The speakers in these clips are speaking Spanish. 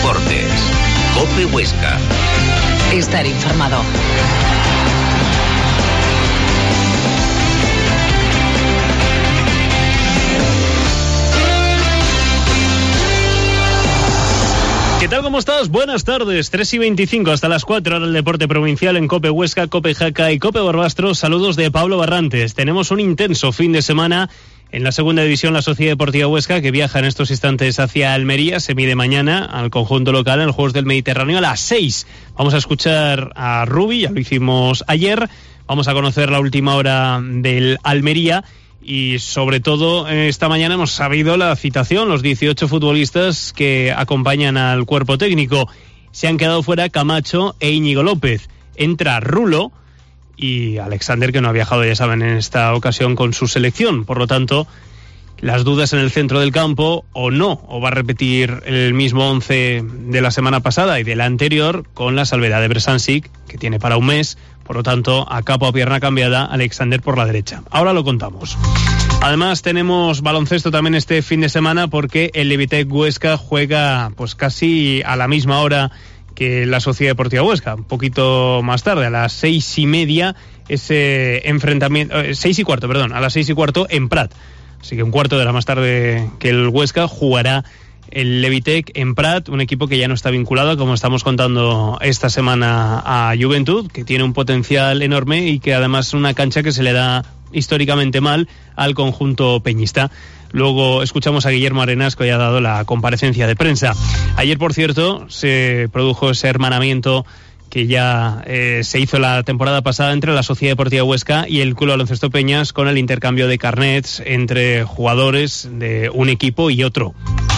Deportes. COPE Huesca. Estar informado. ¿Qué tal? ¿Cómo estás? Buenas tardes. 3:25 hasta las 4 hora el deporte provincial en COPE Huesca, COPE Jaca y COPE Barbastro. Saludos de Pablo Barrantes. Tenemos un intenso fin de semana en la segunda división, la Sociedad Deportiva Huesca, que viaja en estos instantes hacia Almería. Se mide mañana al conjunto local en los Juegos del Mediterráneo a las 6. Vamos a escuchar a Rubi, ya lo hicimos ayer. Vamos a conocer la última hora del Almería. Y sobre todo esta mañana hemos sabido la citación, los 18 futbolistas que acompañan al cuerpo técnico. Se han quedado fuera Camacho e Íñigo López. Entra Rulo y Alexander, que no ha viajado, ya saben, en esta ocasión con su selección. Por lo tanto, las dudas en el centro del campo, o no, o va a repetir el mismo 11 de la semana pasada y de la anterior, con la salvedad de Bresansic, que tiene para un mes. Por lo tanto, a capa o pierna cambiada, Alexander por la derecha. Ahora lo contamos. Además, tenemos baloncesto también este fin de semana, porque el Levitec Huesca juega pues casi a la misma hora que la Sociedad Deportiva Huesca, un poquito más tarde, a las 6:30, ese enfrentamiento, 6:15, perdón, a las 6:15 en Prat. Así que un cuarto de hora más tarde que el Huesca jugará el Levitec en Prat, un equipo que ya no está vinculado, como estamos contando esta semana, a Juventud, que tiene un potencial enorme y que además es una cancha que se le da históricamente mal al conjunto peñista. Luego escuchamos a Guillermo Arenas, que ya ha dado la comparecencia de prensa. Ayer, por cierto, se produjo ese hermanamiento que ya se hizo la temporada pasada entre la Sociedad Deportiva Huesca y el Club Baloncesto Peñas, con el intercambio de carnets entre jugadores de un equipo y otro.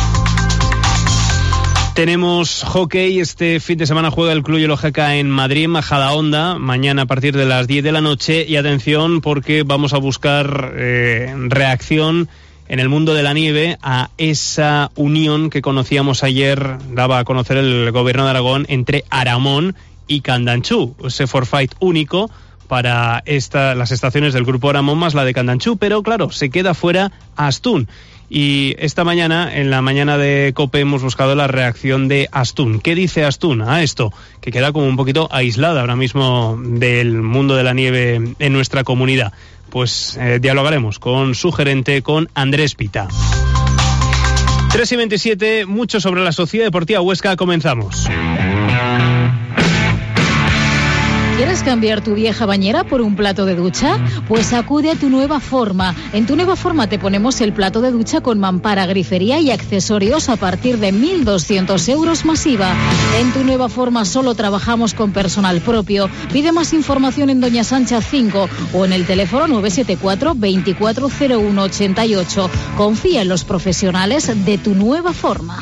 Tenemos hockey. Este fin de semana juega el Club Hielo Jaca en Madrid, Majadahonda, mañana a partir de las 10 de la noche. Y atención, porque vamos a buscar reacción en el mundo de la nieve a esa unión que conocíamos ayer, daba a conocer el gobierno de Aragón, entre Aramón y Candanchú, ese forfait único para las estaciones del Grupo Aramón más la de Candanchú, pero claro, se queda fuera Astún. Y esta mañana, en la mañana de COPE, hemos buscado la reacción de Astún. ¿Qué dice Astún a esto? Que queda como un poquito aislada ahora mismo del mundo de la nieve en nuestra comunidad. Pues dialogaremos con su gerente, con Andrés Pita. 3:27, mucho sobre la Sociedad Deportiva Huesca. Comenzamos. ¿Quieres cambiar tu vieja bañera por un plato de ducha? Pues acude a Tu Nueva Forma. En Tu Nueva Forma te ponemos el plato de ducha con mampara, grifería y accesorios a partir de 1.200 euros más IVA. En Tu Nueva Forma solo trabajamos con personal propio. Pide más información en Doña Sancha 5 o en el teléfono 974 240188. Confía en los profesionales de Tu Nueva Forma.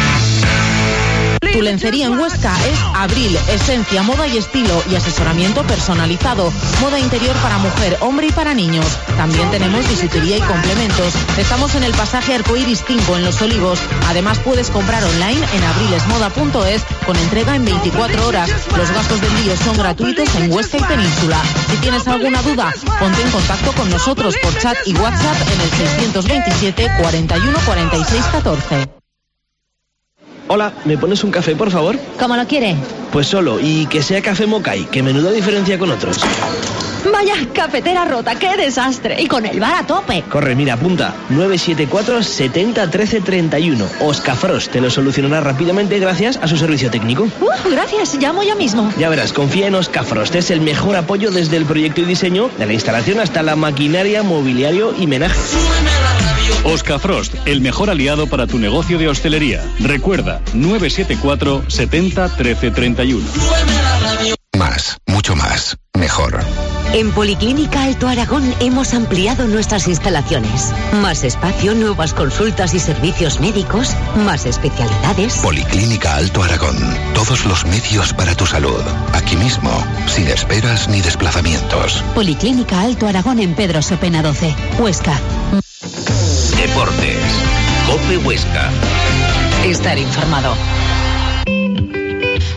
Tu lencería en Huesca es Abril, esencia, moda y estilo y asesoramiento personalizado. Moda interior para mujer, hombre y para niños. También tenemos bisutería y complementos. Estamos en el pasaje Arcoiris 5 en Los Olivos. Además puedes comprar online en abrilesmoda.es con entrega en 24 horas. Los gastos de envío son gratuitos en Huesca y Península. Si tienes alguna duda, ponte en contacto con nosotros por chat y WhatsApp en el 627 41 46 14. Hola, ¿me pones un café, por favor? ¿Cómo lo quiere? Pues solo, y que sea café Mokai, que menuda diferencia con otros. Vaya, cafetera rota, qué desastre. Y con el bar a tope. Corre, mira, apunta. 974 70 13 31. Oscafrost te lo solucionará rápidamente gracias a su servicio técnico. Gracias, llamo ya mismo. Ya verás, confía en Oscafrost. Es el mejor apoyo desde el proyecto y diseño, de la instalación hasta la maquinaria, mobiliario y menaje. Oscafrost, el mejor aliado para tu negocio de hostelería. Recuerda, 974 70 13 31. Más, mucho más, mejor. En Policlínica Alto Aragón hemos ampliado nuestras instalaciones. Más espacio, nuevas consultas y servicios médicos, más especialidades. Policlínica Alto Aragón. Todos los medios para tu salud. Aquí mismo, sin esperas ni desplazamientos. Policlínica Alto Aragón en Pedro Sopena 12, Huesca. Deportes. COPE Huesca. Estar informado.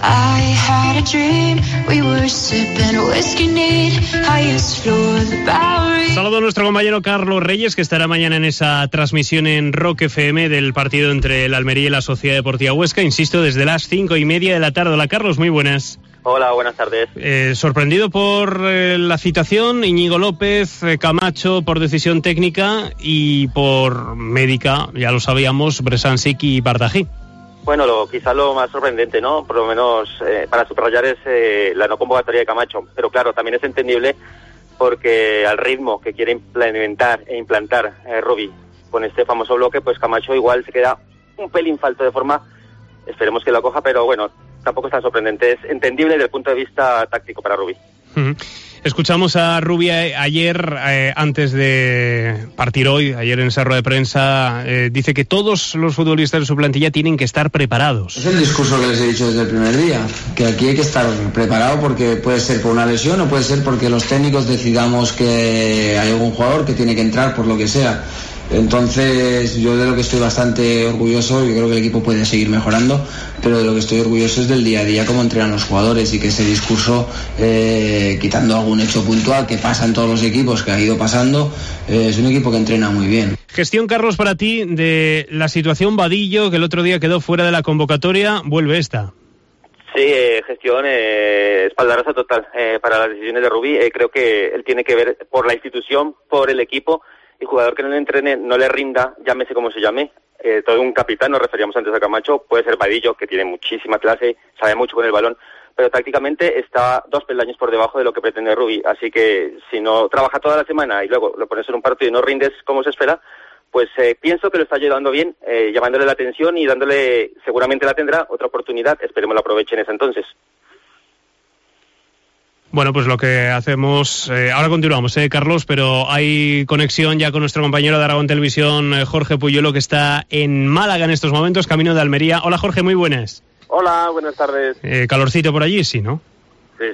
Saludo a nuestro compañero Carlos Reyes, que estará mañana en esa transmisión en Rock FM del partido entre el Almería y la Sociedad Deportiva Huesca, insisto, desde las 5:30 de la tarde. Hola Carlos, muy buenas. Hola, buenas tardes. Sorprendido por la citación, Íñigo López, Camacho por decisión técnica y por médica, ya lo sabíamos, Bresansic y Bardají. Bueno, quizá lo más sorprendente, ¿no? Por lo menos para subrayar es la no convocatoria de Camacho. Pero claro, también es entendible porque al ritmo que quiere implementar Rubí con este famoso bloque, pues Camacho igual se queda un pelín falto de forma. Esperemos que lo coja, pero bueno, tampoco es tan sorprendente. Es entendible desde el punto de vista táctico para Rubí. Escuchamos a Rubí ayer, antes de partir hoy, ayer en esa rueda de prensa, dice que todos los futbolistas de su plantilla tienen que estar preparados. Es el discurso que les he dicho desde el primer día, que aquí hay que estar preparado porque puede ser por una lesión o puede ser porque los técnicos decidamos que hay algún jugador que tiene que entrar por lo que sea. Entonces yo de lo que estoy bastante orgulloso, yo creo que el equipo puede seguir mejorando, pero de lo que estoy orgulloso es del día a día, cómo entrenan los jugadores y que ese discurso, quitando algún hecho puntual que pasa en todos los equipos, que ha ido pasando, es un equipo que entrena muy bien. Gestión, Carlos, para ti de la situación Vadillo, que el otro día quedó fuera de la convocatoria, vuelve esta. Sí, gestión, espaldarazo total para las decisiones de Rubí. Creo que él tiene que ver por la institución, por el equipo. Y jugador que no le entrene, no le rinda, llámese como se llame, todo un capitán, nos referíamos antes a Camacho, puede ser Vadillo, que tiene muchísima clase, sabe mucho con el balón, pero tácticamente está 2 peldaños por debajo de lo que pretende Rubí, así que si no trabaja toda la semana y luego lo pones en un partido y no rindes como se espera, pues pienso que lo está llevando bien, llamándole la atención y dándole, seguramente la tendrá, otra oportunidad, esperemos la aproveche en ese entonces. Bueno, pues lo que hacemos... ahora continuamos, Carlos, pero hay conexión ya con nuestro compañero de Aragón Televisión, Jorge Puyuelo, que está en Málaga en estos momentos, camino de Almería. Hola, Jorge, muy buenas. Hola, buenas tardes. Calorcito por allí, sí, ¿no? Sí,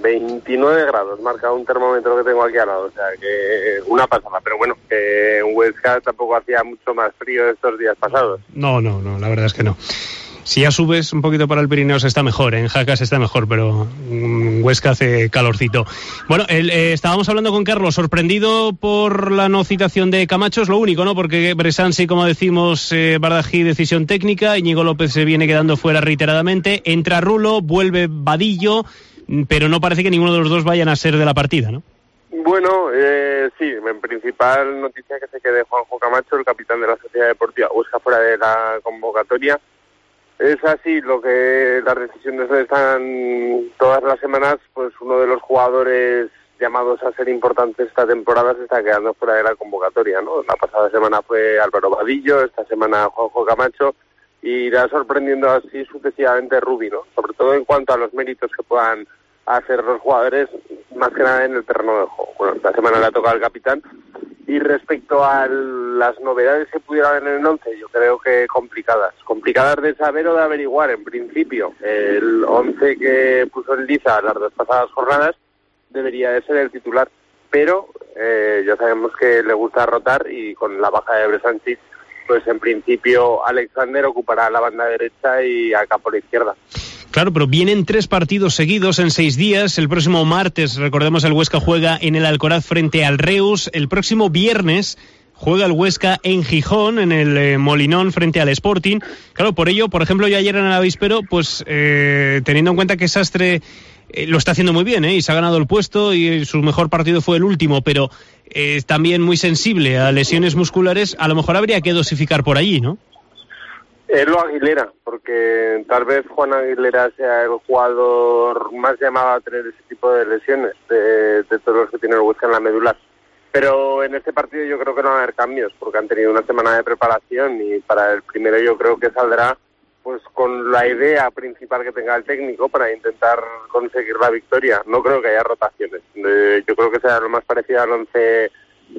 29 grados, marca un termómetro que tengo aquí al lado, o sea que una pasada, pero bueno, que en Huesca tampoco hacía mucho más frío estos días pasados. No, la verdad es que no. Si ya subes un poquito para el Pirineo se está mejor, en Jaca se está mejor, pero en Huesca hace calorcito. Bueno, estábamos hablando con Carlos, sorprendido por la no citación de Camacho, es lo único, ¿no? Porque Bresansi, como decimos, Bardají, decisión técnica, Íñigo López se viene quedando fuera reiteradamente, entra Rulo, vuelve Vadillo, pero no parece que ninguno de los dos vayan a ser de la partida, ¿no? Bueno, sí, en principal noticia que se quede Juanjo Camacho, el capitán de la Sociedad Deportiva Huesca, fuera de la convocatoria. Es así, lo que las decisiones están todas las semanas, pues uno de los jugadores llamados a ser importantes esta temporada se está quedando fuera de la convocatoria, ¿no? La pasada semana fue Álvaro Vadillo, esta semana Juanjo Camacho, y irá sorprendiendo así sucesivamente Rubí, ¿no? Sobre todo en cuanto a los méritos que puedan hacer los jugadores, más que nada en el terreno de juego. Bueno, esta semana le ha tocado al capitán. Y respecto a las novedades que pudiera haber en el 11, yo creo que complicadas de saber o de averiguar. En principio, el 11 que puso el Liza las 2 pasadas jornadas debería de ser el titular, pero ya sabemos que le gusta rotar y con la baja de Bresansic, pues en principio Alexander ocupará la banda derecha y Aka por la izquierda. Claro, pero vienen 3 partidos seguidos en 6 días. El próximo martes, recordemos, el Huesca juega en el Alcoraz frente al Reus. El próximo viernes juega el Huesca en Gijón, en el Molinón, frente al Sporting. Claro, por ello, por ejemplo, yo ayer en el avispero, pues teniendo en cuenta que Sastre lo está haciendo muy bien, y se ha ganado el puesto y su mejor partido fue el último, pero es también muy sensible a lesiones musculares, a lo mejor habría que dosificar por allí, ¿no? Es lo Aguilera, porque tal vez Juan Aguilera sea el jugador más llamado a tener ese tipo de lesiones de todos los que tiene el Huesca en la medular. Pero en este partido yo creo que no va a haber cambios, porque han tenido una semana de preparación y para el primero yo creo que saldrá pues con la idea principal que tenga el técnico para intentar conseguir la victoria. No creo que haya rotaciones. Yo creo que será lo más parecido al 11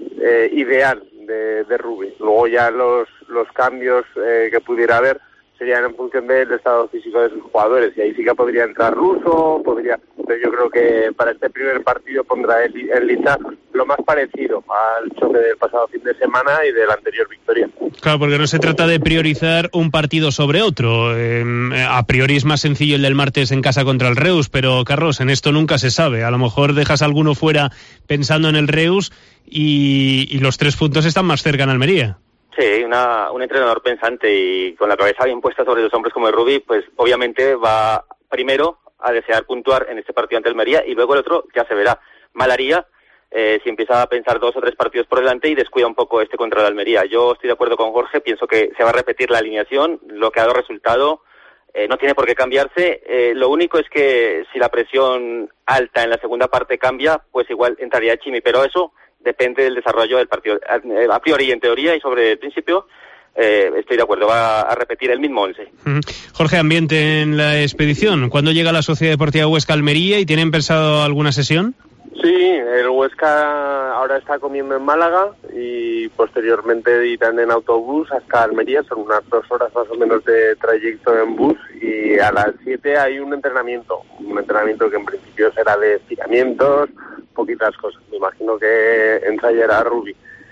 ideal de Rubí. Luego ya los cambios que pudiera haber serían en función del estado físico de sus jugadores, y ahí sí que podría entrar Russo, Entonces yo creo que para este primer partido pondrá en lista lo más parecido al choque del pasado fin de semana y de la anterior victoria. Claro, porque no se trata de priorizar un partido sobre otro. A priori es más sencillo el del martes en casa contra el Reus, pero Carlos, en esto nunca se sabe. A lo mejor dejas a alguno fuera pensando en el Reus y los 3 puntos están más cerca en Almería. Sí, un entrenador pensante y con la cabeza bien puesta sobre los hombros como el Rubí, pues obviamente va primero a desear puntuar en este partido ante Almería y luego el otro ya se verá. Mal haría si empieza a pensar 2 o 3 partidos por delante y descuida un poco este contra el Almería. Yo estoy de acuerdo con Jorge, pienso que se va a repetir la alineación, lo que ha dado resultado, no tiene por qué cambiarse. Lo único es que si la presión alta en la segunda parte cambia, pues igual entraría Chimi, pero eso depende del desarrollo del partido. A priori, en teoría y sobre el principio, estoy de acuerdo, va a repetir el mismo 11. Jorge, ambiente en la expedición. ¿Cuándo llega la Sociedad Deportiva Huesca Almería y tienen pensado alguna sesión? Sí, el Huesca ahora está comiendo en Málaga y posteriormente irán en autobús hasta Almería, son unas 2 horas más o menos de trayecto en bus y a las 7 hay un entrenamiento que en principio será de estiramientos, poquitas cosas, me imagino que ensayará Rubí.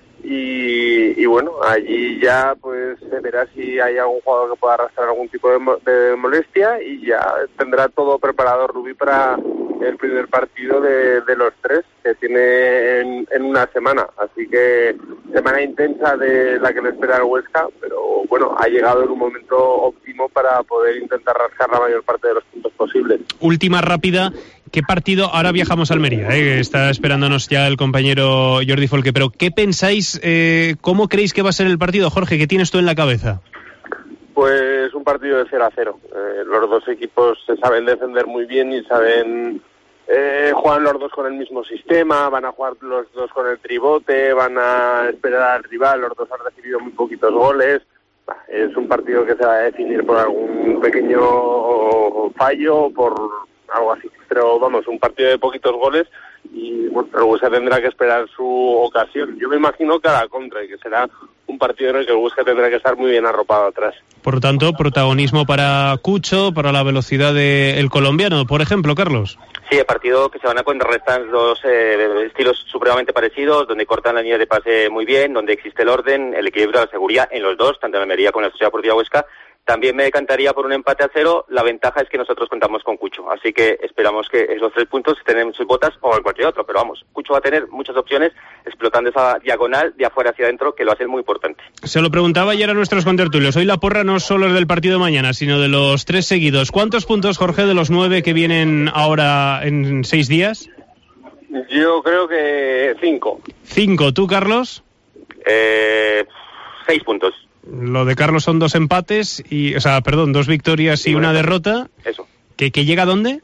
Y bueno, allí ya pues se verá si hay algún jugador que pueda arrastrar algún tipo de molestia y ya tendrá todo preparado Rubí para el primer partido de los 3 que tiene en una semana. Así que semana intensa de la que le espera el Huesca, pero bueno, ha llegado en un momento óptimo para poder intentar rascar la mayor parte de los puntos posibles. Última rápida. ¿Qué partido? Ahora viajamos a Almería, está esperándonos ya el compañero Jordi Folque, pero ¿qué pensáis, cómo creéis que va a ser el partido, Jorge? ¿Qué tienes tú en la cabeza? Pues un partido de 0-0. Los dos equipos se saben defender muy bien y saben juegan los dos con el mismo sistema, van a jugar los dos con el tribote, van a esperar al rival, los dos han recibido muy poquitos goles. Es un partido que se va a definir por algún pequeño fallo o por algo así, pero vamos, un partido de poquitos goles y bueno, el Huesca tendrá que esperar su ocasión. Yo me imagino que a la contra y que será un partido en el que el Huesca tendrá que estar muy bien arropado atrás. Por lo tanto, protagonismo para Cucho, para la velocidad del colombiano, por ejemplo, Carlos. Sí, el partido que se van a contrarrestar 2 estilos supremamente parecidos, donde cortan la línea de pase muy bien, donde existe el orden, el equilibrio, la seguridad en los dos, tanto en Almería como en la Sociedad Deportiva Huesca. También me decantaría por un empate a 0. La ventaja es que nosotros contamos con Cucho, así que esperamos que esos 3 puntos estén en sus botas o en cualquier otro, pero vamos, Cucho va a tener muchas opciones explotando esa diagonal de afuera hacia adentro que lo hace muy importante. Se lo preguntaba ayer a nuestros contertulios. Hoy la porra no solo es del partido de mañana, sino de los 3 seguidos. ¿Cuántos puntos, Jorge, de los 9 que vienen ahora en 6 días? Yo creo que 5. 5. ¿Tú, Carlos? 6 puntos. Lo de Carlos son 2 empates, 2 victorias y una derrota. Eso. ¿Que llega a dónde?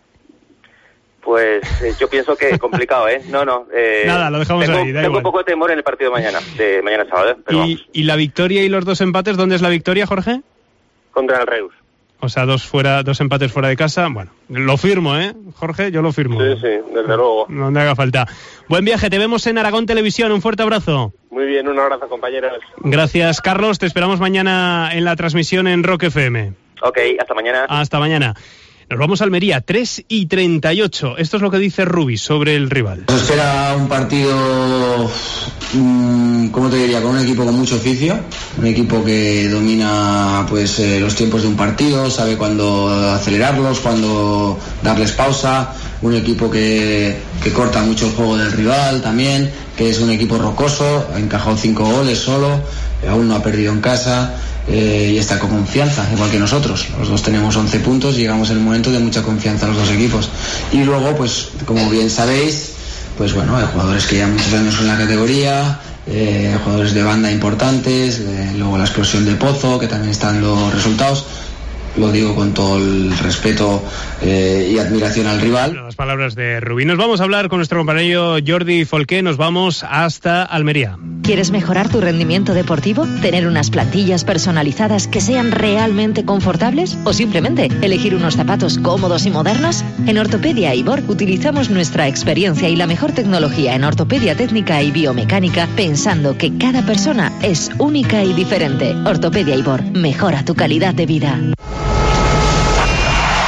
Pues yo pienso que complicado, ¿eh? Nada, lo dejamos ahí, da tengo igual. Un poco de temor en el partido de mañana sábado, pero ¿Y la victoria y los 2 empates, dónde es la victoria, Jorge? Contra el Reus. O sea, 2 empates fuera de casa. Bueno, lo firmo, Jorge, yo lo firmo. Sí, desde luego. Donde haga falta. Buen viaje, te vemos en Aragón Televisión. Un fuerte abrazo. Muy bien, un abrazo, compañeros. Gracias, Carlos. Te esperamos mañana en la transmisión en Rock FM. Ok, hasta mañana. Hasta mañana. Nos vamos a Almería, 3:38. Esto es lo que dice Rubí sobre el rival. Nos espera un partido, ¿cómo te diría? Con un equipo con mucho oficio, un equipo que domina pues los tiempos de un partido, sabe cuándo acelerarlos, cuándo darles pausa, un equipo que corta mucho el juego del rival también, que es un equipo rocoso, ha encajado 5 goles solo, aún no ha perdido en casa. Y está con confianza, igual que nosotros. Los dos tenemos 11 puntos y llegamos en el momento de mucha confianza los dos equipos. Y luego, pues, como bien sabéis, pues bueno, hay jugadores que llevan muchos años en la categoría, jugadores de banda importantes, luego la explosión de Pozo, que también está dando resultados. Lo digo con todo el respeto y admiración al rival. Las palabras de Rubí. Nos vamos a hablar con nuestro compañero Jordi Folque. Nos vamos hasta Almería. ¿Quieres mejorar tu rendimiento deportivo? ¿Tener unas plantillas personalizadas que sean realmente confortables? ¿O simplemente elegir unos zapatos cómodos y modernos? En Ortopedia Ibor utilizamos nuestra experiencia y la mejor tecnología en ortopedia técnica y biomecánica, pensando que cada persona es única y diferente. Ortopedia Ibor, mejora tu calidad de vida. No des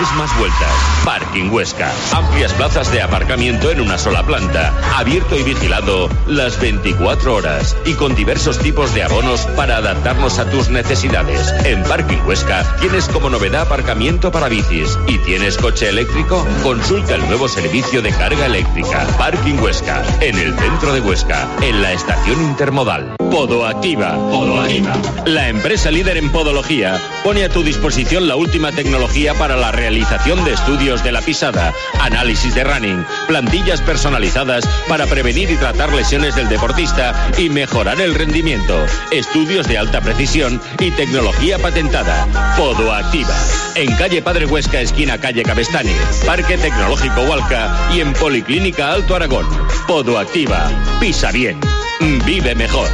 des más vueltas. Parking Huesca. Amplias plazas de aparcamiento en una sola planta. Abierto y vigilado las 24 horas. Y con diversos tipos de abonos para adaptarnos a tus necesidades. En Parking Huesca tienes como novedad aparcamiento para bicis. ¿Y tienes coche eléctrico? Consulta el nuevo servicio de carga eléctrica. Parking Huesca. En el centro de Huesca. En la estación intermodal. Podoactiva. Podoactiva. La empresa líder en podología pone a tu disposición la última tecnología para la realización de estudios de la pisada, análisis de running, plantillas personalizadas para prevenir y tratar lesiones del deportista y mejorar el rendimiento, estudios de alta precisión y tecnología patentada. Podoactiva. En calle Padre Huesca, esquina calle Cabestani, Parque Tecnológico Hualca y en Policlínica Alto Aragón. Podoactiva. Pisa bien. Vive mejor.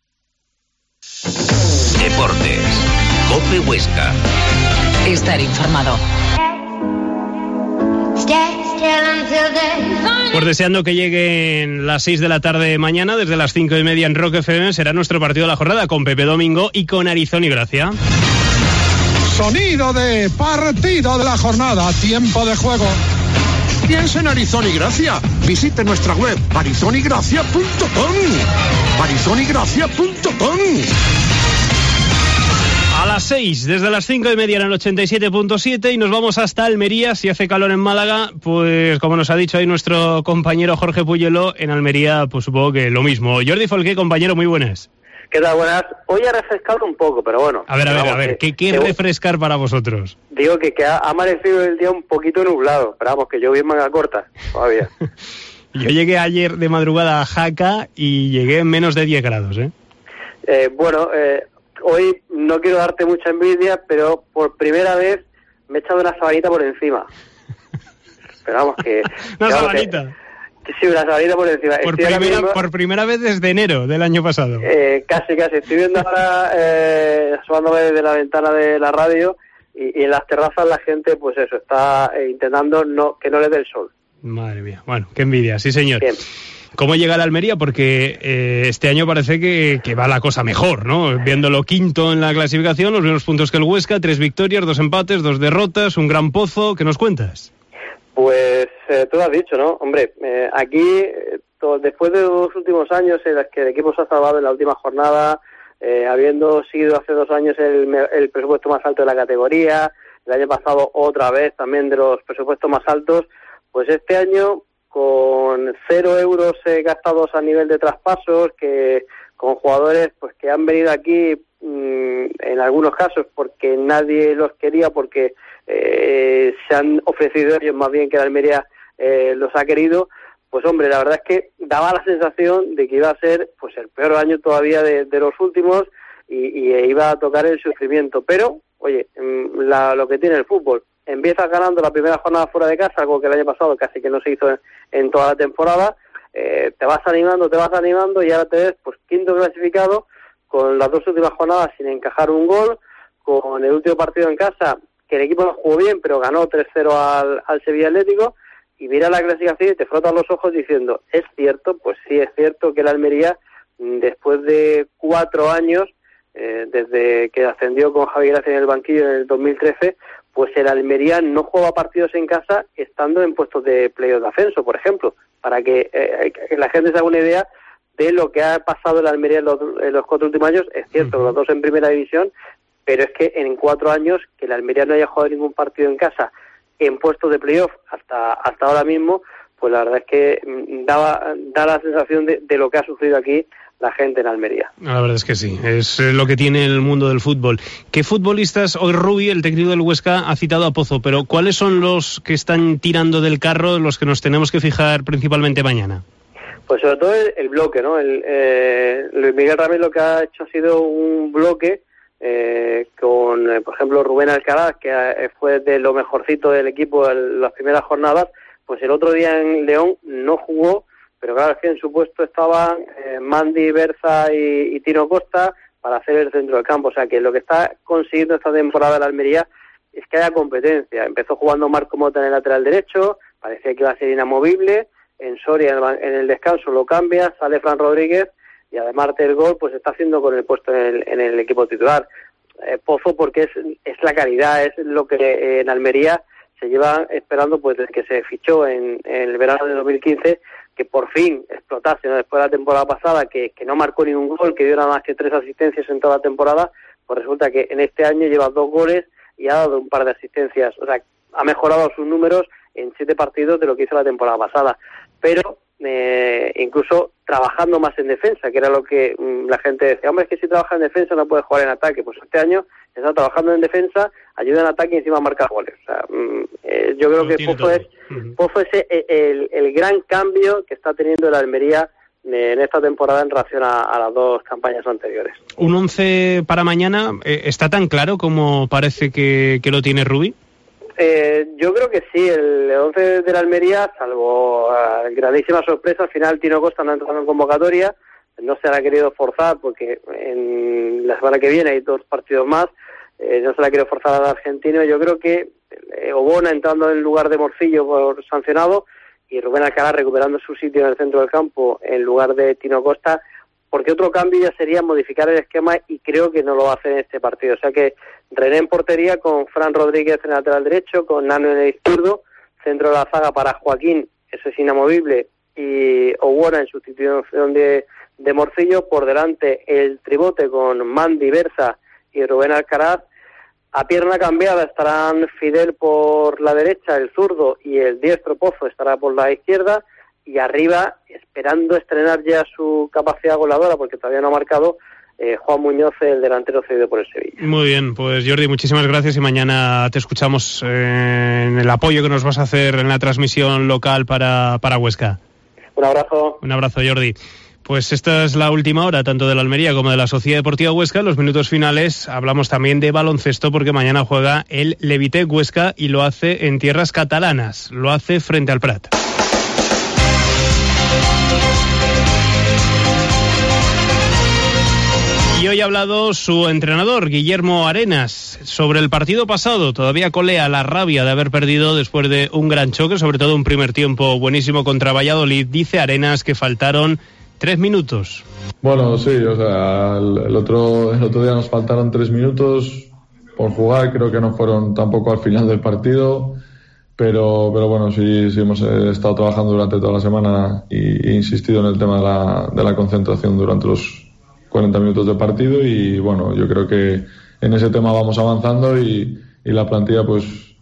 Deportes. COPE Huesca. Estar informado. Pues deseando que lleguen las 6 de la tarde mañana, desde las 5:30 en Rock FM, será nuestro partido de la jornada con Pepe Domingo y con Arizón y Gracia. Sonido de partido de la jornada, tiempo de juego. Piensa en Arizón y Gracia. Visite nuestra web arizonigracia.com. arizonigracia.com. A las 6, desde las 5:30 en el 87.7 y nos vamos hasta Almería. Si hace calor en Málaga, pues como nos ha dicho ahí nuestro compañero Jorge Puyelo, en Almería pues supongo que lo mismo. Jordi Folqué, compañero, muy buenas. ¿Qué tal? Buenas. Hoy ha refrescado un poco, pero bueno. A ver, ¿qué refrescar para vosotros? Digo que ha amanecido el día un poquito nublado, pero vamos, que yo vi en manga corta todavía. Yo llegué ayer de madrugada a Jaca y llegué en menos de 10 grados, ¿eh? Hoy no quiero darte mucha envidia, pero por primera vez me he echado una sabanita por encima. Pero vamos, que... ¿Una sabanita? Sí, una sabanita por encima. Por primera vez desde enero del año pasado. Casi. Estoy viendo ahora, asomándome desde la ventana de la radio, y en las terrazas la gente, pues eso, está intentando que no le dé el sol. Madre mía. Bueno, qué envidia, sí señor. Bien. ¿Cómo llega la Almería? Porque este año parece que va la cosa mejor, ¿no? Viéndolo quinto en la clasificación, los mismos puntos que el Huesca, 3 victorias, 2 empates, 2 derrotas, un gran pozo. ¿Qué nos cuentas? Pues tú lo has dicho, ¿no? Hombre, aquí, después de los últimos años en los que el equipo se ha salvado en la última jornada, habiendo sido hace 2 años el presupuesto más alto de la categoría, el año pasado otra vez también de los presupuestos más altos, pues este año con 0 euros gastados a nivel de traspasos, con jugadores pues que han venido aquí en algunos casos porque nadie los quería, porque se han ofrecido ellos más bien que la Almería los ha querido, pues hombre, la verdad es que daba la sensación de que iba a ser pues el peor año todavía de los últimos y iba a tocar el sufrimiento, pero oye, lo que tiene el fútbol, empiezas ganando la primera jornada fuera de casa, algo que el año pasado casi que no se hizo en toda la temporada, te vas animando y ahora te ves pues quinto clasificado con las 2 últimas jornadas sin encajar un gol, con el último partido en casa que el equipo no jugó bien pero ganó 3-0 al Sevilla Atlético, y mira la clasificación y te frotas los ojos diciendo, ¿es cierto? Pues sí, es cierto que la Almería, después de 4 años, desde que ascendió con Javi Gracia en el banquillo en el 2013, pues el Almería no juega partidos en casa estando en puestos de playoff de ascenso, por ejemplo, para que la gente se haga una idea de lo que ha pasado en la Almería en los 4 últimos años. Es cierto, los 2 en primera división, pero es que en 4 años que la Almería no haya jugado ningún partido en casa en puestos de playoff hasta ahora mismo, pues la verdad es que da la sensación de lo que ha sufrido aquí la gente en Almería. La verdad es que sí, es lo que tiene el mundo del fútbol. ¿Qué futbolistas, hoy Rubi, el técnico del Huesca, ha citado a Pozo, pero cuáles son los que están tirando del carro, los que nos tenemos que fijar principalmente mañana? Pues sobre todo el bloque, ¿no? Luis Miguel Ramírez lo que ha hecho ha sido un bloque con, por ejemplo, Rubén Alcaraz, que fue de lo mejorcito del equipo en las primeras jornadas, pues el otro día en León no jugó, pero claro, es que en su puesto estaban Mandy, Berza y Tino Costa para hacer el centro del campo. O sea que lo que está consiguiendo esta temporada la Almería es que haya competencia. Empezó jugando Marco Mota en el lateral derecho, parecía que iba a ser inamovible. En Soria, en el descanso, lo cambia, sale Fran Rodríguez y además del gol, pues está haciendo con el puesto en el equipo titular. Pozo, porque es la calidad, es lo que en Almería se lleva esperando pues desde que se fichó en el verano de 2015 que por fin explotase, ¿no? Después de la temporada pasada que no marcó ningún gol, que dio nada más que 3 asistencias en toda la temporada, pues resulta que en este año lleva 2 goles y ha dado un par de asistencias, o sea, ha mejorado sus números en 7 partidos de lo que hizo la temporada pasada, pero incluso trabajando más en defensa, que era lo que la gente decía, hombre, es que si trabaja en defensa no puede jugar en ataque. Pues este año está trabajando en defensa, ayuda en ataque y encima marca goles. O sea, yo creo que Pozo es el gran cambio que está teniendo el Almería en esta temporada en relación a las 2 campañas anteriores. ¿Un 11 para mañana está tan claro como parece que lo tiene Rubí? Yo creo que sí, el 11 de la Almería, salvo grandísima sorpresa, al final Tino Costa no ha entrado en convocatoria, no se la ha querido forzar porque en la semana que viene hay 2 partidos más, no se la ha querido forzar al argentino. Yo creo que Obona entrando en lugar de Morcillo por sancionado y Rubén Alcalá recuperando su sitio en el centro del campo en lugar de Tino Costa, porque otro cambio ya sería modificar el esquema y creo que no lo va a hacer en este partido. O sea que René en portería con Fran Rodríguez en el lateral derecho, con Nano en el izquierdo, centro de la zaga para Joaquín, eso es inamovible, y Obona en sustitución de Morcillo, por delante el tribote con Mandy Berza y Rubén Alcaraz. A pierna cambiada estarán Fidel por la derecha, el zurdo, y el diestro Pozo estará por la izquierda, y arriba, esperando estrenar ya su capacidad goleadora, porque todavía no ha marcado, Juan Muñoz, el delantero cedido por el Sevilla. Muy bien, pues Jordi, muchísimas gracias y mañana te escuchamos en el apoyo que nos vas a hacer en la transmisión local para Huesca. Un abrazo. Un abrazo, Jordi. Pues esta es la última hora, tanto de la Almería como de la Sociedad Deportiva Huesca. En los minutos finales hablamos también de baloncesto, porque mañana juega el Levitec Huesca y lo hace en tierras catalanas, lo hace frente al Prat. Y hoy ha hablado su entrenador, Guillermo Arenas, sobre el partido pasado. Todavía colea la rabia de haber perdido después de un gran choque, sobre todo un primer tiempo buenísimo contra Valladolid. Dice Arenas que faltaron 3 minutos. Bueno, sí, o sea, el otro día nos faltaron 3 minutos por jugar. Creo que no fueron tampoco al final del partido, pero bueno, sí hemos estado trabajando durante toda la semana e insistido en el tema de la concentración durante los 40 minutos de partido, y bueno, yo creo que en ese tema vamos avanzando y la plantilla, pues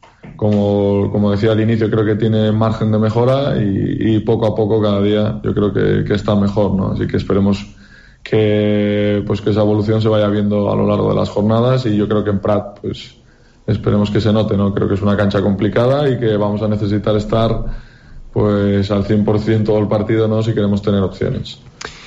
como decía al inicio, creo que tiene margen de mejora y poco a poco cada día yo creo que está mejor, ¿no? Así que esperemos que esa evolución se vaya viendo a lo largo de las jornadas, y yo creo que en Prat pues esperemos que se note, ¿no? Creo que es una cancha complicada y que vamos a necesitar estar pues al 100% todo el partido, ¿no? Si queremos tener opciones.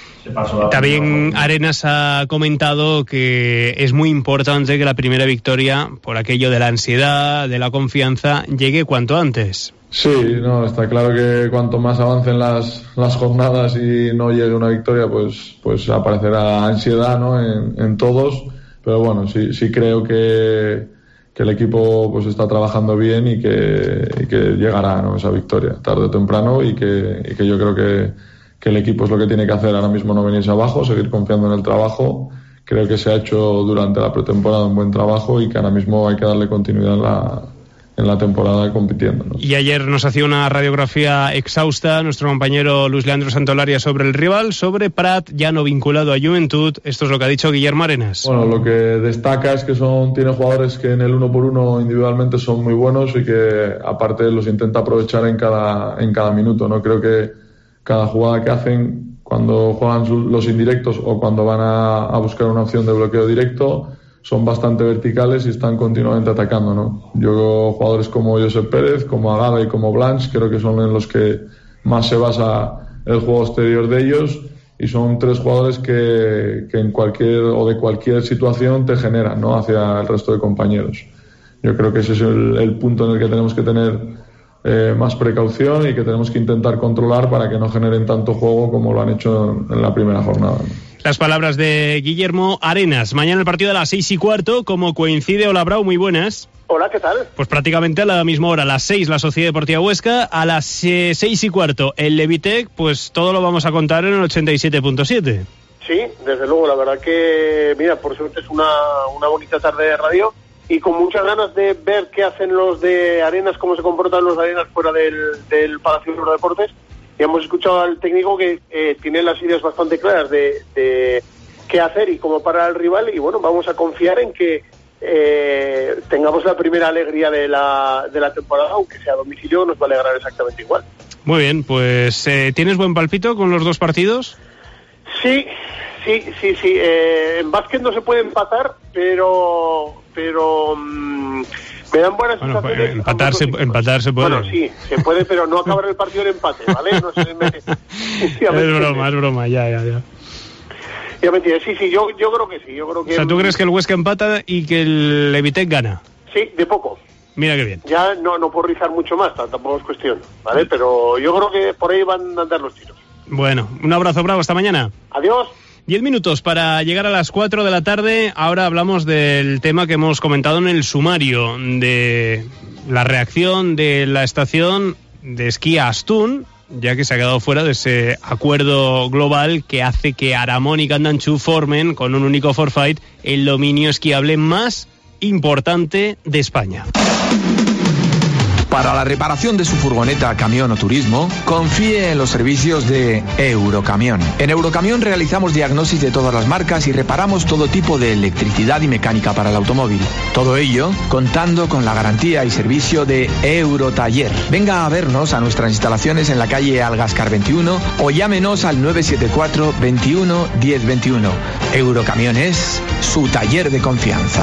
También Arenas ha comentado que es muy importante que la primera victoria, por aquello de la ansiedad, de la confianza, llegue cuanto antes. Sí, no, está claro que cuanto más avancen las jornadas y no llegue una victoria, pues aparecerá ansiedad, ¿no? en todos, pero bueno, sí creo que el equipo pues está trabajando bien y que llegará, ¿no? Esa victoria tarde o temprano, y que yo creo que el equipo es lo que tiene que hacer ahora mismo, no venirse abajo, seguir confiando en el trabajo. Creo que se ha hecho durante la pretemporada un buen trabajo y que ahora mismo hay que darle continuidad en la temporada compitiendo, ¿no? Y ayer nos hacía una radiografía exhausta nuestro compañero Luis Leandro Santolaria sobre el rival, sobre Prat, ya no vinculado a Juventud. Esto es lo que ha dicho Guillermo Arenas. Bueno, lo que destaca es que tiene jugadores que en el 1-por-1 individualmente son muy buenos y que aparte los intenta aprovechar en cada minuto, ¿no? Creo que cada jugada que hacen, cuando juegan los indirectos o cuando van a buscar una opción de bloqueo directo, son bastante verticales y están continuamente atacando, ¿no? Yo, jugadores como Josep Pérez, como Agave y como Blanch, creo que son en los que más se basa el juego exterior de ellos, y son 3 jugadores que en cualquier situación te generan, ¿no? Hacia el resto de compañeros. Yo creo que ese es el punto en el que tenemos que tener más precaución y que tenemos que intentar controlar para que no generen tanto juego como lo han hecho en la primera jornada, ¿no? Las palabras de Guillermo Arenas. Mañana el partido a las 6:15, como coincide. Hola, Brau, muy buenas. Hola, ¿qué tal? Pues prácticamente a la misma hora, a las 6 la Sociedad Deportiva Huesca, a las 6:15 el Levitec, pues todo lo vamos a contar en el 87.7. Sí, desde luego, la verdad que, mira, por suerte es una bonita tarde de radio y con muchas ganas de ver qué hacen los de Arenas, cómo se comportan los de Arenas fuera del Palacio de los Deportes. Y hemos escuchado al técnico que tiene las ideas bastante claras de qué hacer y cómo parar al rival, y bueno, vamos a confiar en que tengamos la primera alegría de la temporada, aunque sea a domicilio, nos va a alegrar exactamente igual. Muy bien, pues ¿tienes buen palpito con los dos partidos? Sí. En básquet no se puede empatar, pero me dan buenas sensaciones. Empatar se puede. Bueno, sí, se puede, pero no acabar el partido en empate, ¿vale? No se es broma, ya. Ya me entiendes, sí, yo creo que sí. O sea, ¿tú crees que el Huesca empata y que el Levitec gana? Sí, de poco. Mira qué bien. Ya no puedo rizar mucho más, tampoco es cuestión, ¿vale? Pero yo creo que por ahí van a andar los tiros. Bueno, un abrazo, Bravo, hasta mañana. Adiós. 10 minutos para llegar a las 4 de la tarde. Ahora hablamos del tema que hemos comentado en el sumario, de la reacción de la estación de esquí Astún, ya que se ha quedado fuera de ese acuerdo global que hace que Aramón y Candanchú formen, con un único forfait, el dominio esquiable más importante de España. Para la reparación de su furgoneta, camión o turismo, confíe en los servicios de Eurocamión. En Eurocamión realizamos diagnosis de todas las marcas y reparamos todo tipo de electricidad y mecánica para el automóvil. Todo ello contando con la garantía y servicio de Eurotaller. Venga a vernos a nuestras instalaciones en la calle Algascar 21 o llámenos al 974 21 10 21. Eurocamión es su taller de confianza.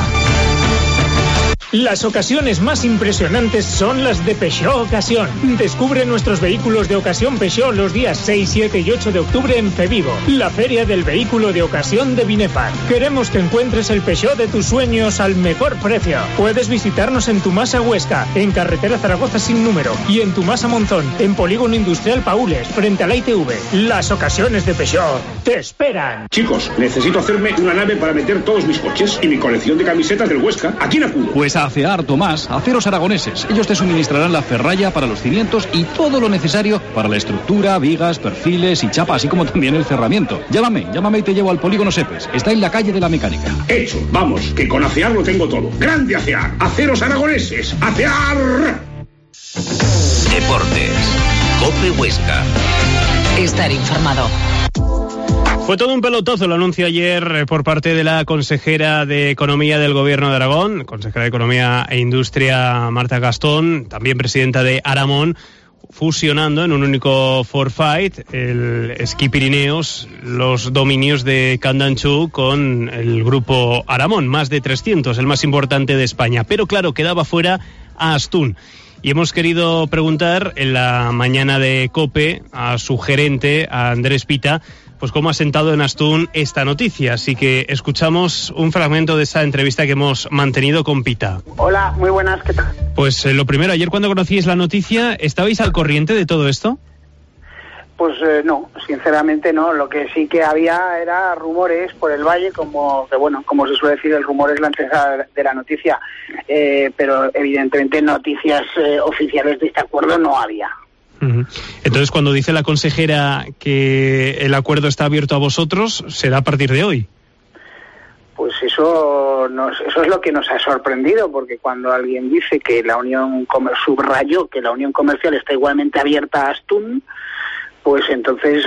Las ocasiones más impresionantes son las de Peugeot Ocasión. Descubre nuestros vehículos de ocasión Peugeot los días 6, 7 y 8 de octubre en Fevigo, la feria del vehículo de ocasión de Binefar. Queremos que encuentres el Peugeot de tus sueños al mejor precio. Puedes visitarnos en Tumasa Huesca, en carretera Zaragoza sin número, y en Tumasa Monzón, en Polígono Industrial Paules, frente a la ITV. Las ocasiones de Peugeot te esperan. Chicos, necesito hacerme una nave para meter todos mis coches y mi colección de camisetas del Huesca. ¿A quién acudo? Pues a Acear Tomás, Aceros Aragoneses. Ellos te suministrarán la ferralla para los cimientos y todo lo necesario para la estructura, vigas, perfiles y chapa, así como también el cerramiento. Llámame y te llevo al Polígono Sepes. Está en la calle de la Mecánica. Hecho, vamos, que con Acear lo tengo todo. ¡Grande Acear! ¡Aceros Aragoneses! ¡Acear! Deportes. COPE Huesca. Estar informado. Fue todo un pelotazo el anuncio ayer por parte de la consejera de Economía del Gobierno de Aragón, consejera de Economía e Industria Marta Gastón, también presidenta de Aramón, fusionando en un único forfait el Esquí Pirineos, los dominios de Candanchú con el grupo Aramón, más de 300, el más importante de España. Pero claro, quedaba fuera a Astún. Y hemos querido preguntar en la mañana de COPE a su gerente, a Andrés Pita, pues cómo ha sentado en Astún esta noticia. Así que escuchamos un fragmento de esa entrevista que hemos mantenido con Pita. Hola, muy buenas, ¿qué tal? Pues lo primero, ayer cuando conocíais la noticia, ¿estabais al corriente de todo esto? Pues no, sinceramente no. Lo que sí que había era rumores por el valle, como se suele decir, el rumor es la antesala de la noticia, pero evidentemente noticias oficiales de este acuerdo no había. Entonces, cuando dice la consejera que el acuerdo está abierto a vosotros, ¿será a partir de hoy? Pues eso es lo que nos ha sorprendido, porque cuando alguien dice que la Unión subrayó que la Unión Comercial está igualmente abierta a Astún, pues entonces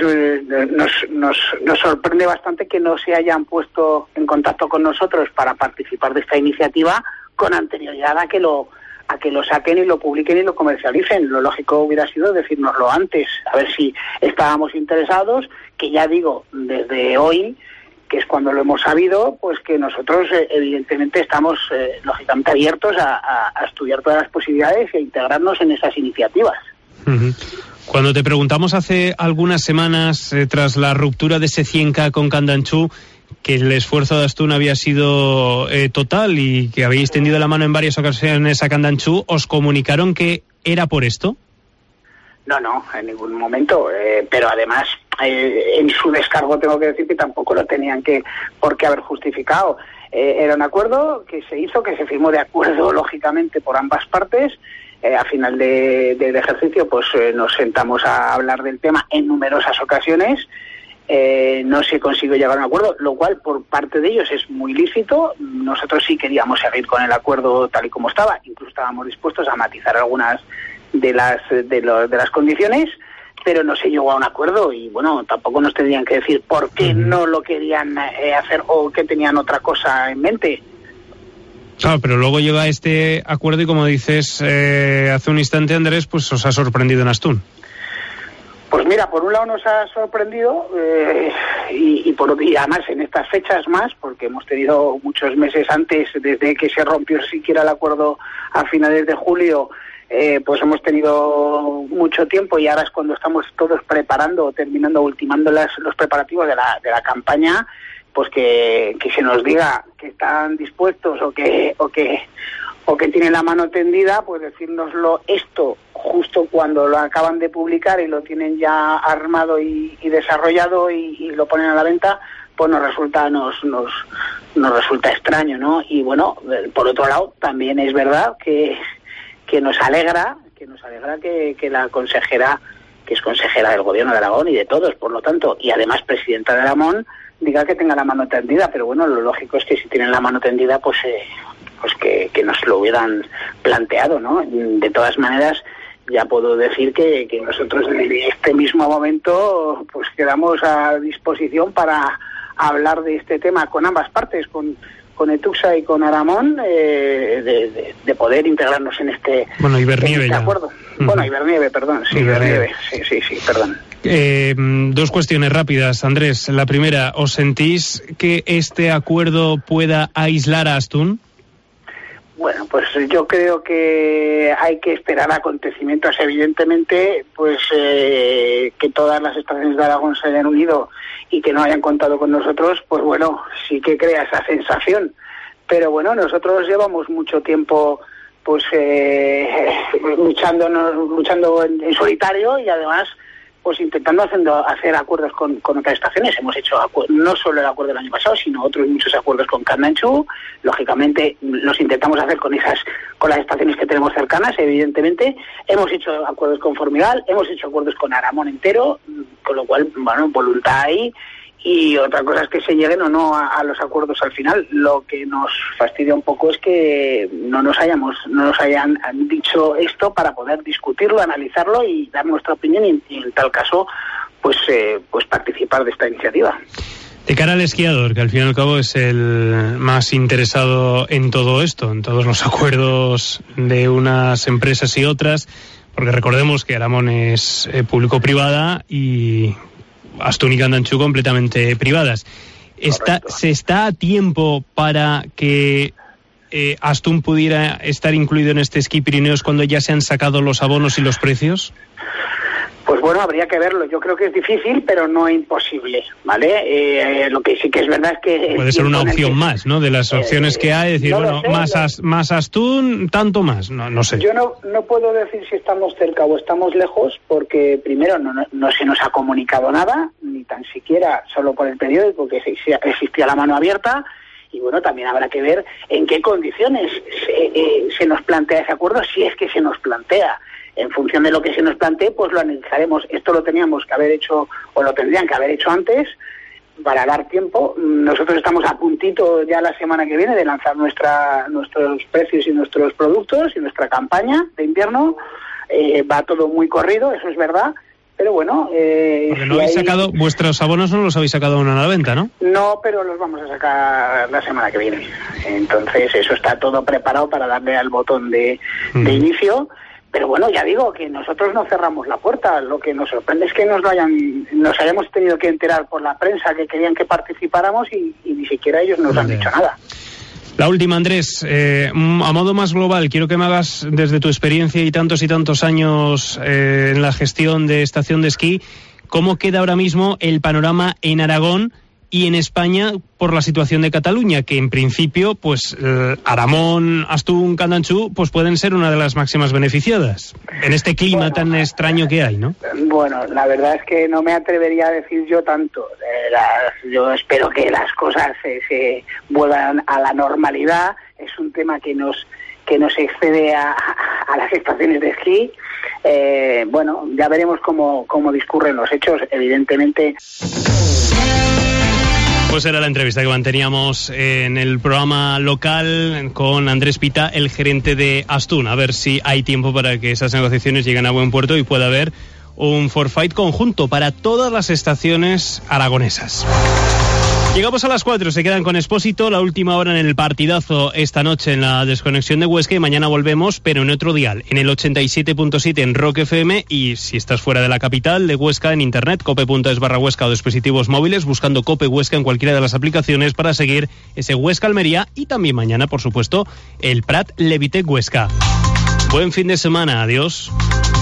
nos sorprende bastante que no se hayan puesto en contacto con nosotros para participar de esta iniciativa con anterioridad a que lo saquen y lo publiquen y lo comercialicen. Lo lógico hubiera sido decírnoslo antes, a ver si estábamos interesados, que ya digo, desde hoy, que es cuando lo hemos sabido, pues que nosotros evidentemente estamos lógicamente abiertos a estudiar todas las posibilidades e integrarnos en esas iniciativas. Cuando te preguntamos hace algunas semanas, tras la ruptura de ese 100K con Candanchú, que el esfuerzo de Astún había sido total y que habéis tendido la mano en varias ocasiones a Candanchú, ¿os comunicaron que era por esto? No, en ningún momento, pero además en su descargo tengo que decir que tampoco lo tenían por qué haber justificado. Era un acuerdo que se hizo, que se firmó de acuerdo lógicamente por ambas partes. A final del ejercicio pues nos sentamos a hablar del tema en numerosas ocasiones no se consiguió llegar a un acuerdo, lo cual por parte de ellos es muy lícito. Nosotros sí queríamos seguir con el acuerdo tal y como estaba, incluso estábamos dispuestos a matizar algunas de las condiciones, pero no se llegó a un acuerdo y bueno, tampoco nos tendrían que decir por qué no lo querían hacer o que tenían otra cosa en mente. Claro, pero luego llega este acuerdo y como dices hace un instante, Andrés, pues os ha sorprendido en Astún. Pues mira, por un lado nos ha sorprendido y además en estas fechas más, porque hemos tenido muchos meses antes, desde que se rompió siquiera el acuerdo a finales de julio, pues hemos tenido mucho tiempo y ahora es cuando estamos todos preparando, terminando, ultimando los preparativos de la campaña, pues que se nos diga que están dispuestos o que tienen la mano tendida, pues decírnoslo esto justo cuando lo acaban de publicar y lo tienen ya armado y desarrollado y lo ponen a la venta, pues nos resulta extraño, ¿no? Y bueno, por otro lado, también es verdad que nos alegra que la consejera, que es consejera del gobierno de Aragón y de todos, por lo tanto, y además presidenta de Aragón, diga que tenga la mano tendida, pero bueno, lo lógico es que si tienen la mano tendida, pues que nos lo hubieran planteado, ¿no? De todas maneras, ya puedo decir que nosotros en este mismo momento pues quedamos a disposición para hablar de este tema con ambas partes, con Etuxa y con Aramón, de poder integrarnos en este acuerdo. Bueno, Ibernieve, perdón. Sí, Ibernieve. Sí, perdón. Dos cuestiones rápidas, Andrés. La primera, ¿os sentís que este acuerdo pueda aislar a Astún? Bueno, pues yo creo que hay que esperar acontecimientos. Evidentemente, pues que todas las estaciones de Aragón se hayan unido y que no hayan contado con nosotros, pues bueno, sí que crea esa sensación. Pero bueno, nosotros llevamos mucho tiempo pues luchando en solitario y además pues intentando hacer acuerdos con otras estaciones. Hemos hecho no solo el acuerdo del año pasado, sino otros muchos acuerdos con Candanchú. Lógicamente los intentamos hacer con las estaciones que tenemos cercanas, evidentemente. Hemos hecho acuerdos con Formigal, hemos hecho acuerdos con Aramón entero, con lo cual, bueno, voluntad hay. Y otra cosa es que se lleguen o no a los acuerdos al final. Lo que nos fastidia un poco es que no nos hayan dicho esto para poder discutirlo, analizarlo y dar nuestra opinión y en tal caso pues participar de esta iniciativa. De cara al esquiador, que al fin y al cabo es el más interesado en todo esto, en todos los acuerdos de unas empresas y otras, porque recordemos que Aramón es público-privada y Astún y Candanchú completamente privadas. ¿Se está a tiempo para que Astún pudiera estar incluido en este Esquí Pirineos cuando ya se han sacado los abonos y los precios? Pues bueno, habría que verlo. Yo creo que es difícil, pero no imposible, ¿vale? Lo que sí que es verdad es que... Puede ser una opción más, ¿no? De las opciones que hay, decir, bueno, más Astún, tanto más, no sé. Yo no puedo decir si estamos cerca o estamos lejos, porque primero no se nos ha comunicado nada, ni tan siquiera solo por el periódico, que existía la mano abierta, y bueno, también habrá que ver en qué condiciones se nos plantea ese acuerdo, si es que se nos plantea. En función de lo que se nos plantee, pues lo analizaremos. Esto lo teníamos que haber hecho, o lo tendrían que haber hecho antes, para dar tiempo. Nosotros estamos a puntito ya la semana que viene de lanzar nuestros precios y nuestros productos y nuestra campaña de invierno. Va todo muy corrido, eso es verdad. Pero bueno... Porque no habéis sacado, vuestros abonos no los habéis sacado aún a la venta, ¿no? No, pero los vamos a sacar la semana que viene. Entonces eso está todo preparado para darle al botón de inicio. Pero bueno, ya digo que nosotros no cerramos la puerta. Lo que nos sorprende es que nos hayamos tenido que enterar por la prensa que querían que participáramos y ni siquiera ellos nos han dicho nada. La última, Andrés, a modo más global, quiero que me hagas, desde tu experiencia y tantos años en la gestión de estación de esquí, ¿cómo queda ahora mismo el panorama en Aragón y en España por la situación de Cataluña, que en principio, pues Aramón, Astún, Candanchú, pues pueden ser una de las máximas beneficiadas en este clima tan extraño que hay, ¿no? Bueno, la verdad es que no me atrevería a decir yo tanto. Yo espero que las cosas se vuelvan a la normalidad. Es un tema que nos excede a las estaciones de esquí. Bueno, ya veremos cómo discurren los hechos. Evidentemente Pues era la entrevista que manteníamos en el programa local con Andrés Pita, el gerente de Astún. A ver si hay tiempo para que esas negociaciones lleguen a buen puerto y pueda haber un forfait conjunto para todas las estaciones aragonesas. Llegamos a las 4, se quedan con Expósito, la última hora en el partidazo esta noche en la desconexión de Huesca, y mañana volvemos, pero en otro dial, en el 87.7 en Rock FM, y si estás fuera de la capital de Huesca, en internet, cope.es/Huesca o dispositivos móviles, buscando Cope Huesca en cualquiera de las aplicaciones para seguir ese Huesca Almería, y también mañana, por supuesto, el Prat Levitec Huesca. Buen fin de semana, adiós.